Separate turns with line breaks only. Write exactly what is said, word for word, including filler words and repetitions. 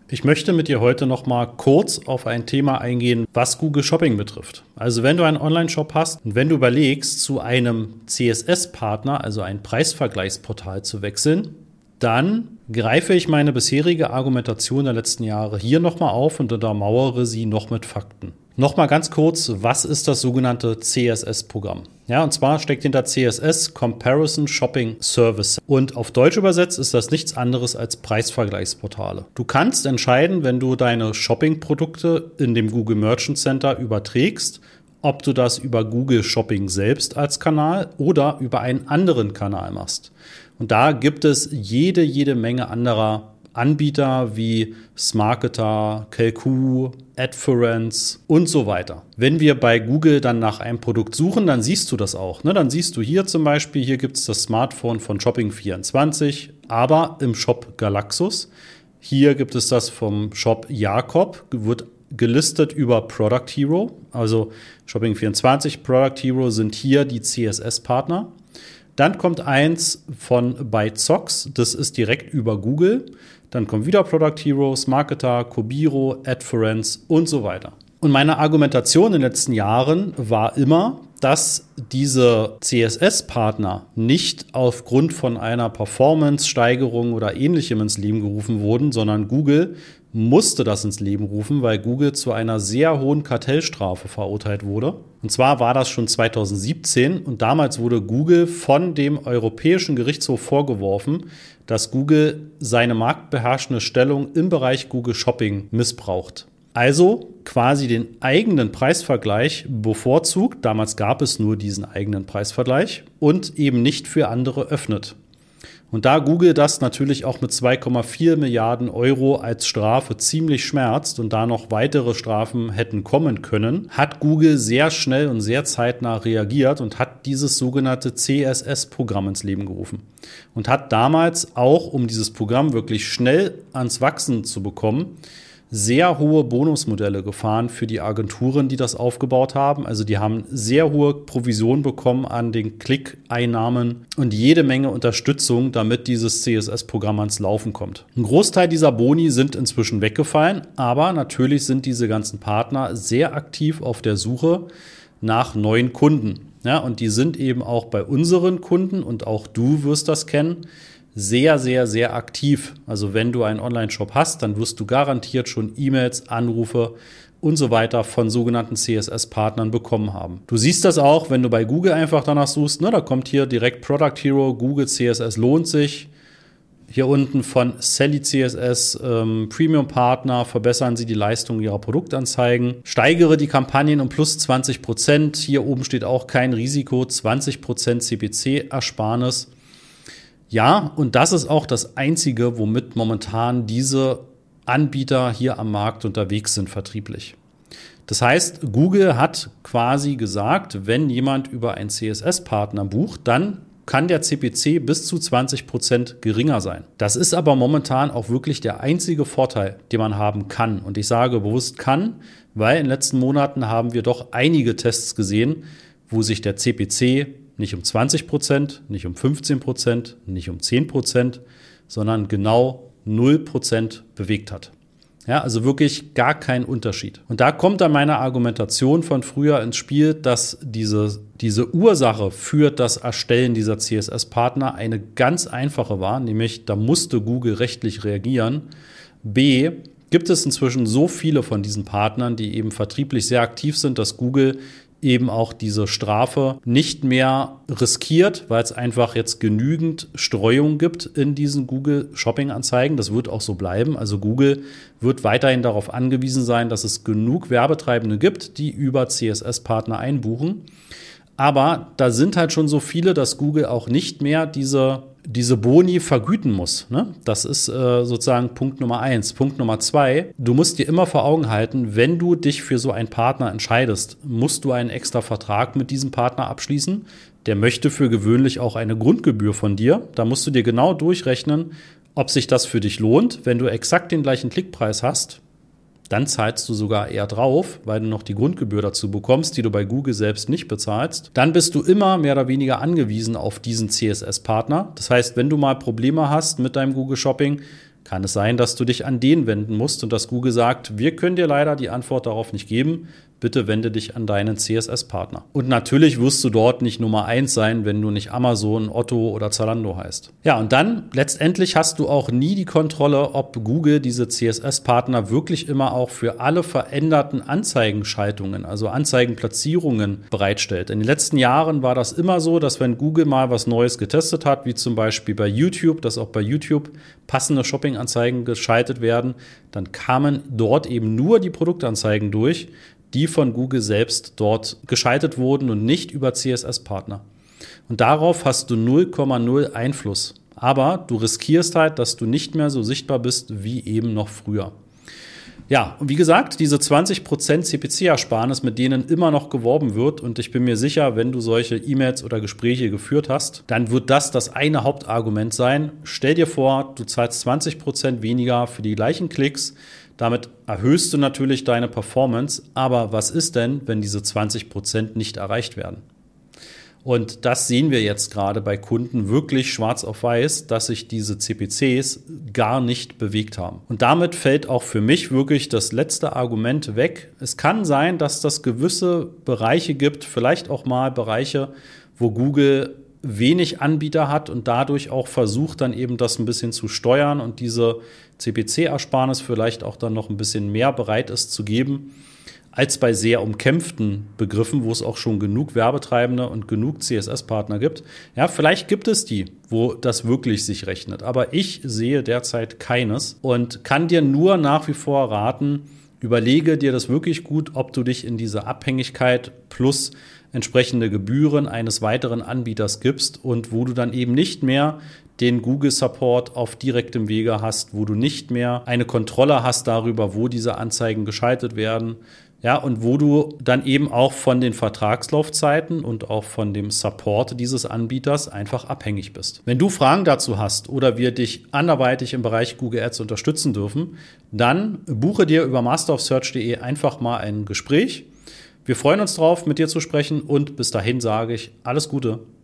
Ich möchte mit dir heute noch mal kurz auf ein Thema eingehen, was Google Shopping betrifft. Also wenn du einen Online-Shop hast und wenn du überlegst, zu einem C S S-Partner, also ein Preisvergleichsportal zu wechseln, dann greife ich meine bisherige Argumentation der letzten Jahre hier nochmal auf und untermauere sie noch mit Fakten. Nochmal ganz kurz, was ist das sogenannte C S S-Programm? Ja, und zwar steckt hinter C S S Comparison Shopping Service. Und auf Deutsch übersetzt ist das nichts anderes als Preisvergleichsportale. Du kannst entscheiden, wenn du deine Shopping-Produkte in dem Google Merchant Center überträgst, ob du das über Google Shopping selbst als Kanal oder über einen anderen Kanal machst. Und da gibt es jede, jede Menge anderer Anbieter wie Smarketer, Kelku, Adference und so weiter. Wenn wir bei Google dann nach einem Produkt suchen, dann siehst du das auch. Ne? Dann siehst du hier zum Beispiel, hier gibt es das Smartphone von Shopping vierundzwanzig, aber im Shop Galaxus. Hier gibt es das vom Shop Jakob, wird gelistet über Product Hero. Also Shopping vierundzwanzig, Product Hero sind hier die C S S-Partner. Dann kommt eins von BuyZox, das ist direkt über Google. Dann kommt wieder Product Hero, Smarketer, Cobiro, Adference und so weiter. Und meine Argumentation in den letzten Jahren war immer, dass diese C S S-Partner nicht aufgrund von einer Performance-Steigerung oder Ähnlichem ins Leben gerufen wurden, sondern Google musste das ins Leben rufen, weil Google zu einer sehr hohen Kartellstrafe verurteilt wurde. Und zwar war das schon zweitausendsiebzehn und damals wurde Google von dem Europäischen Gerichtshof vorgeworfen, dass Google seine marktbeherrschende Stellung im Bereich Google Shopping missbraucht. Also quasi den eigenen Preisvergleich bevorzugt, damals gab es nur diesen eigenen Preisvergleich, und eben nicht für andere öffnet. Und da Google das natürlich auch mit zwei Komma vier Milliarden Euro als Strafe ziemlich schmerzt und da noch weitere Strafen hätten kommen können, hat Google sehr schnell und sehr zeitnah reagiert und hat dieses sogenannte C S S-Programm ins Leben gerufen. Und hat damals auch, um dieses Programm wirklich schnell ans Wachsen zu bekommen, sehr hohe Bonusmodelle gefahren für die Agenturen, die das aufgebaut haben. Also die haben sehr hohe Provision bekommen an den Klickeinnahmen und jede Menge Unterstützung, damit dieses C S S-Programm ans Laufen kommt. Ein Großteil dieser Boni sind inzwischen weggefallen, aber natürlich sind diese ganzen Partner sehr aktiv auf der Suche nach neuen Kunden. Ja, und die sind eben auch bei unseren Kunden, und auch du wirst das kennen, sehr, sehr, sehr aktiv. Also wenn du einen Online-Shop hast, dann wirst du garantiert schon E-Mails, Anrufe und so weiter von sogenannten C S S-Partnern bekommen haben. Du siehst das auch, wenn du bei Google einfach danach suchst, ne, da kommt hier direkt Product Hero, Google C S S lohnt sich. Hier unten von Sally C S S, ähm, Premium-Partner, verbessern Sie die Leistung Ihrer Produktanzeigen. Steigere die Kampagnen um plus zwanzig Prozent. Hier oben steht auch kein Risiko, zwanzig Prozent C P C-Ersparnis. Ja, und das ist auch das Einzige, womit momentan diese Anbieter hier am Markt unterwegs sind, vertrieblich. Das heißt, Google hat quasi gesagt, wenn jemand über einen C S S-Partner bucht, dann kann der C P C bis zu zwanzig Prozent geringer sein. Das ist aber momentan auch wirklich der einzige Vorteil, den man haben kann. Und ich sage bewusst kann, weil in den letzten Monaten haben wir doch einige Tests gesehen, wo sich der C P C nicht um zwanzig Prozent, nicht um fünfzehn Prozent, nicht um zehn Prozent, sondern genau null Prozent bewegt hat. Ja, also wirklich gar kein Unterschied. Und da kommt dann meine Argumentation von früher ins Spiel, dass diese, diese Ursache für das Erstellen dieser C S S-Partner eine ganz einfache war, nämlich da musste Google rechtlich reagieren. B, gibt es inzwischen so viele von diesen Partnern, die eben vertrieblich sehr aktiv sind, dass Google eben auch diese Strafe nicht mehr riskiert, weil es einfach jetzt genügend Streuung gibt in diesen Google-Shopping-Anzeigen. Das wird auch so bleiben. Also Google wird weiterhin darauf angewiesen sein, dass es genug Werbetreibende gibt, die über C S S-Partner einbuchen. Aber da sind halt schon so viele, dass Google auch nicht mehr diese, diese Boni vergüten muss. Ne? Das ist äh, sozusagen Punkt Nummer eins. Punkt Nummer zwei, du musst dir immer vor Augen halten, wenn du dich für so einen Partner entscheidest, musst du einen extra Vertrag mit diesem Partner abschließen. Der möchte für gewöhnlich auch eine Grundgebühr von dir. Da musst du dir genau durchrechnen, ob sich das für dich lohnt. Wenn du exakt den gleichen Klickpreis hast, dann zahlst du sogar eher drauf, weil du noch die Grundgebühr dazu bekommst, die du bei Google selbst nicht bezahlst. Dann bist du immer mehr oder weniger angewiesen auf diesen C S S-Partner. Das heißt, wenn du mal Probleme hast mit deinem Google Shopping, kann es sein, dass du dich an den wenden musst und dass Google sagt, wir können dir leider die Antwort darauf nicht geben. Bitte wende dich an deinen C S S-Partner. Und natürlich wirst du dort nicht Nummer eins sein, wenn du nicht Amazon, Otto oder Zalando heißt. Ja, und dann letztendlich hast du auch nie die Kontrolle, ob Google diese C S S-Partner wirklich immer auch für alle veränderten Anzeigenschaltungen, also Anzeigenplatzierungen bereitstellt. In den letzten Jahren war das immer so, dass wenn Google mal was Neues getestet hat, wie zum Beispiel bei YouTube, dass auch bei YouTube passende Shopping-Anzeigen geschaltet werden, dann kamen dort eben nur die Produktanzeigen durch, die von Google selbst dort geschaltet wurden und nicht über C S S-Partner. Und darauf hast du null Komma null Einfluss. Aber du riskierst halt, dass du nicht mehr so sichtbar bist wie eben noch früher. Ja, und wie gesagt, diese zwanzig Prozent C P C-Ersparnis, mit denen immer noch geworben wird, und ich bin mir sicher, wenn du solche E-Mails oder Gespräche geführt hast, dann wird das das eine Hauptargument sein. Stell dir vor, du zahlst zwanzig Prozent weniger für die gleichen Klicks. Damit erhöhst du natürlich deine Performance, aber was ist denn, wenn diese zwanzig Prozent nicht erreicht werden? Und das sehen wir jetzt gerade bei Kunden wirklich schwarz auf weiß, dass sich diese C P Cs gar nicht bewegt haben. Und damit fällt auch für mich wirklich das letzte Argument weg. Es kann sein, dass das gewisse Bereiche gibt, vielleicht auch mal Bereiche, wo Google wenig Anbieter hat und dadurch auch versucht, dann eben das ein bisschen zu steuern und diese C P C-Ersparnis vielleicht auch dann noch ein bisschen mehr bereit ist zu geben, als bei sehr umkämpften Begriffen, wo es auch schon genug Werbetreibende und genug C S S-Partner gibt. Ja, vielleicht gibt es die, wo das wirklich sich rechnet. Aber ich sehe derzeit keines und kann dir nur nach wie vor raten, überlege dir das wirklich gut, ob du dich in diese Abhängigkeit plus entsprechende Gebühren eines weiteren Anbieters gibst und wo du dann eben nicht mehr den Google Support auf direktem Wege hast, wo du nicht mehr eine Kontrolle hast darüber, wo diese Anzeigen geschaltet werden. Ja, und wo du dann eben auch von den Vertragslaufzeiten und auch von dem Support dieses Anbieters einfach abhängig bist. Wenn du Fragen dazu hast oder wir dich anderweitig im Bereich Google Ads unterstützen dürfen, dann buche dir über master of search punkt de einfach mal ein Gespräch. Wir freuen uns drauf, mit dir zu sprechen und bis dahin sage ich alles Gute.